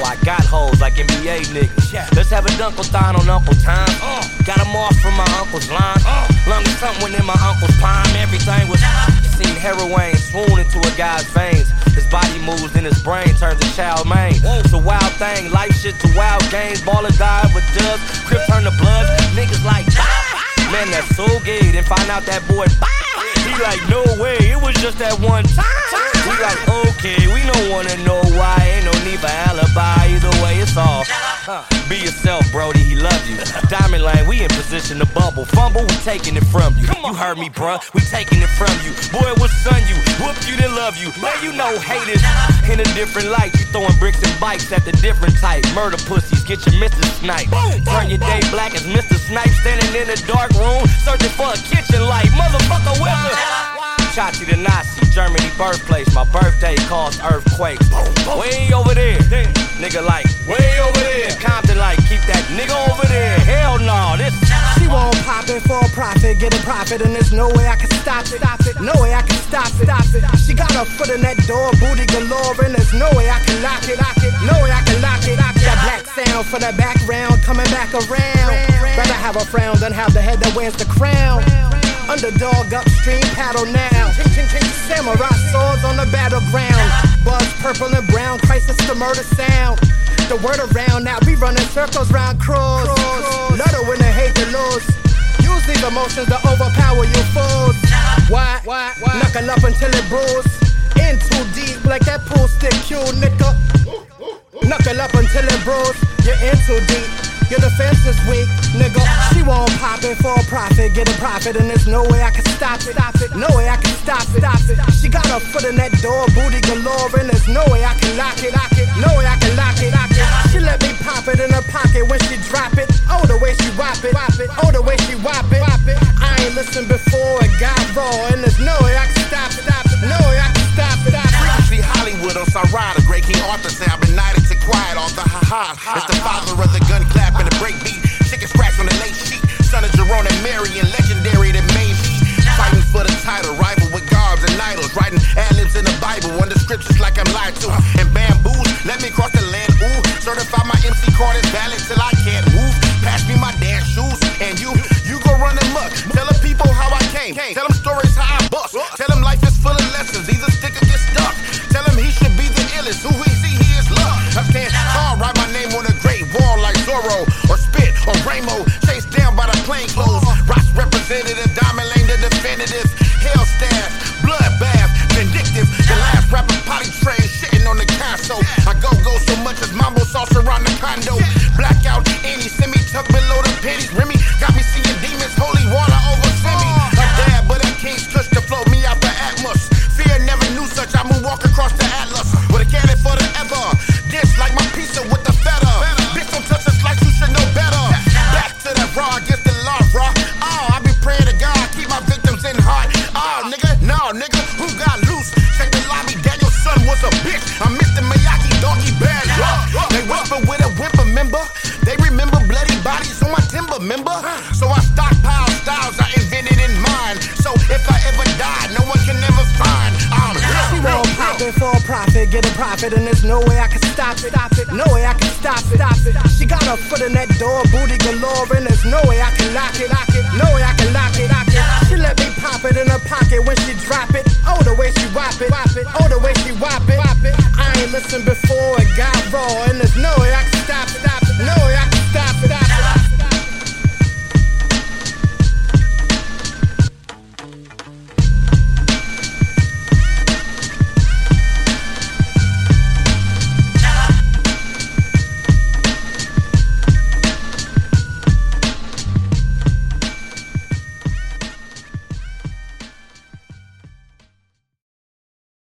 I got hoes like NBA niggas. Let's have a dunkle-thon on Uncle Tom. Got him off from my uncle's line. Lung something in my uncle's palm. Everything was seen heroin swoon into a guy's veins. His body moves and his brain turns to child main. It's a wild thing, life shit to wild games. Baller die with dubs, Crip turn to blood. Niggas like, man, that's so gay. Then find out that boy, he like, no way, it was just that one time. We like, okay, we don't wanna know why. Ain't no need for alibi. Either way, it's all. Be yourself, Brody, he love you. Diamond Lane, we in position to bubble. Fumble, we taking it from you. You heard me, bruh, we taking it from you. Boy, we'll son you, whoop you, then love you. Man, you know haters in a different light. You throwing bricks and bikes at the different type. Murder pussies, get your Mr. Snipe. Turn your day black as Mr. Snipe. Standing in a dark room, searching for a kitchen light. Motherfucker, where's Chachi the Nazi, Germany birthplace. My birthday caused earthquakes. Way over there, nigga like, way over there. Compton like, keep that nigga over there. Hell no, this. She won't pop it for a profit, get a profit, and there's no way I can stop it. No way I can stop it. She got her foot in that door, booty galore, and there's no way I can lock it. No way I can lock it. That black sound for the background, coming back around. Rather have a frown than have the head that wears the crown. Underdog upstream, paddle now. Samurai swords on the battleground. Buzz purple and brown, crisis to murder sound. The word around now, we running circles round cross. Love to win and hate to lose. Use these emotions to overpower you fools. Why? Knuckle up until it bruise. In too deep like that pool stick cue, nigga. Knuckle up until it bruise. You're in too deep. Your defense is weak, nigga. She won't pop it for a profit, get a profit, and there's no way I can stop it. No way I can stop it. She got her foot in that door, booty galore, and there's no way I can lock it. No way I can lock it. She let me pop it in her pocket when she drop it. Oh, the way she whop it. Oh, the way she whop it. I ain't listened before, it got raw, and there's no way I can stop it. No way I can stop it. Frequency Hollywood on Sarada, great King Arthur sound, benighted to quiet all the ha-ha. It's the father of the gun clap and the break beat. Chicken scratch on the late sheet. Son of Jerome and Marion, legendary that made me. Fighting for the title, rival with garbs and idols. Writing ad-libs in the Bible, under scriptures like I'm lied to. And bamboos, let me cross the land, ooh. Certify my MC card is valid till I can't move. Pass me my dance shoes, and you go run amok. Tell the people how I came. Tell them stories how I bust. Tell them life is full of lessons, either stick or get stuck. Tell them he should be the illest, who we see he is luck. I can't write my name on a great wall like Zorro, or spit on Ramo, chased down by the plainclothes. Ross representative, Diamond Lane the definitive. Hell staff, bloodbath, vindictive. The last rapper potty train, shitting on the console. I go so much as mambo sauce around the condo. Blackout, any semi tuck below the pennies. Remy got me seeing demons, holy water over semi. A dad, but a king's tush to float me out the atmos. Fear never knew such, I move walk across the Atlas with a cannon for the ever. Dish like my pizza with the feta. Bitch don't touch us like you should know better. Back to the raw, against the law, raw. Oh, I be praying to God, keep my victims in heart. Oh, nigga, who got loose? Check the lobby, Daniel's son was a bitch. I'm Mr. Miyagi, doggy bad luck. They whisper with a whimper, member. They remember bloody bodies on my timber, member. So I stockpile styles I invented in mind. So if I ever die, no one can ever find. I'm She won't pop it for a profit, get a profit, and there's no way I can stop it. No way I can stop it. She got her foot in that door, booty galore, and there's no way I can lock it. No way I can lock it. She let me pop it in her pocket when she drop it. Oh, the way she whop it.